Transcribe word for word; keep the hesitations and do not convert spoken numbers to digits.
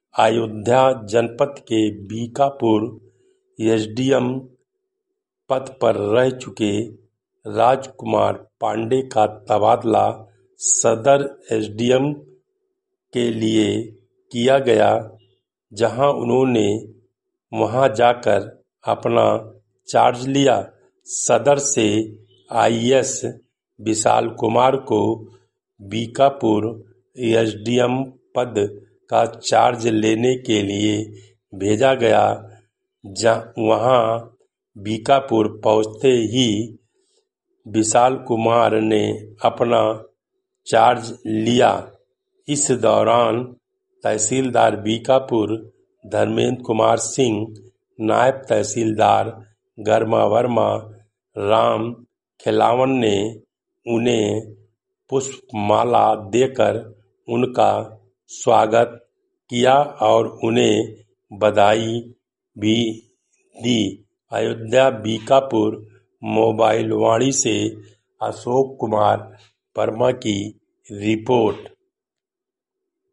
अयोध्या जनपद के बीकापुर एसडीएम पद पर रह चुके राजकुमार पांडे का तबादला सदर एसडीएम के लिए किया गया, जहां उन्होंने वहां जाकर अपना चार्ज लिया। सदर से आईएएस विशाल कुमार को बीकापुर एसडीएम पद का चार्ज लेने के लिए भेजा गया। वहां बीकापुर पहुंचते ही विशाल कुमार ने अपना चार्ज लिया। इस दौरान तहसीलदार बीकापुर धर्मेंद्र कुमार सिंह, नायब तहसीलदार गर्मा वर्मा, राम खिलावन ने उन्हें पुष्पमाला देकर उनका स्वागत किया और उन्हें बधाई भी दी। अयोध्या बीकापुर मोबाइल वाणी से अशोक कुमार वर्मा की रिपोर्ट।